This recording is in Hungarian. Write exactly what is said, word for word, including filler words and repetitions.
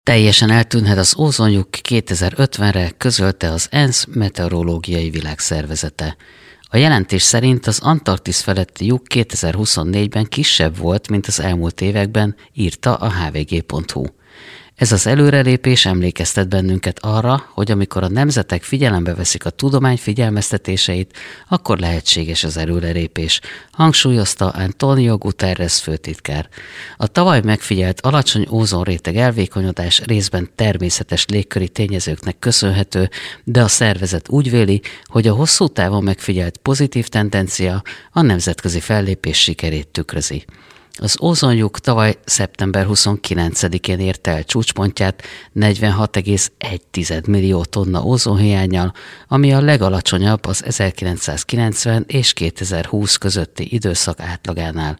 Teljesen eltűnhet az ózonlyuk kétezer-ötvenre, közölte az ENSZ Meteorológiai Világszervezete. A jelentés szerint az Antarktisz feletti lyuk kétezer-huszonnégyben kisebb volt, mint az elmúlt években, írta a há vé gé pont hú. Ez az előrelépés emlékeztet bennünket arra, hogy amikor a nemzetek figyelembe veszik a tudomány figyelmeztetéseit, akkor lehetséges az előrelépés, hangsúlyozta António Guterres főtitkár. A tavaly megfigyelt alacsony ózonréteg elvékonyodás részben természetes légköri tényezőknek köszönhető, de a szervezet úgy véli, hogy a hosszú távon megfigyelt pozitív tendencia a nemzetközi fellépés sikerét tükrözi. Az ózonlyuk tavaly szeptember huszonkilencedikén érte el csúcspontját negyvenhat egész egy millió tonna ózonhiánnyal, ami a legalacsonyabb az ezerkilencszázkilencven és kétezer-húsz közötti időszak átlagánál.